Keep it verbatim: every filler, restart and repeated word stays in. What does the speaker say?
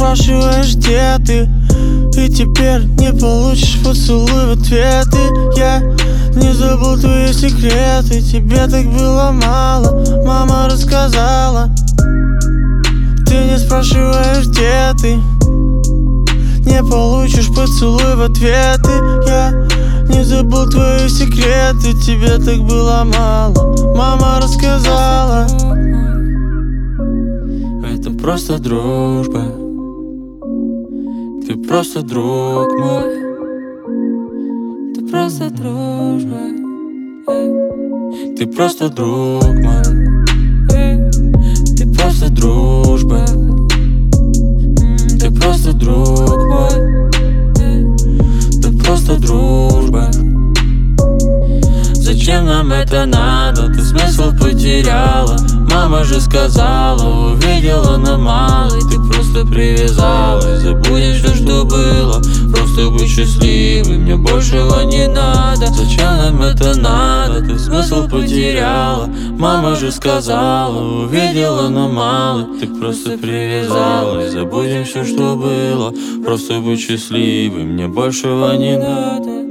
спрашиваешь, где ты, и теперь не получишь поцелуй в ответ. И я не забыл твои секреты, тебе так было мало, мама рассказала. Ты не спрашиваешь, где ты, не получишь поцелуй в ответ. И я не забыл твои секреты, тебе так было мало, мама рассказала. Это просто дружба, ты просто друг мой. Ты просто дружба, ты просто друг мой. Ты просто дружба, ты просто друг мой. Ты просто дружба. Зачем нам это надо? Ты смысл потеряла. Мама же сказала, увидела, но мало. Ты просто привязалась. Забудешь все, что было, просто будь счастливой, мне большего не надо. Зачем нам это надо? Ты смысл потеряла. Мама же сказала, увидела, но мало. Ты просто привязалась. Забудем все, что было, просто будь счастливой, мне большего не надо.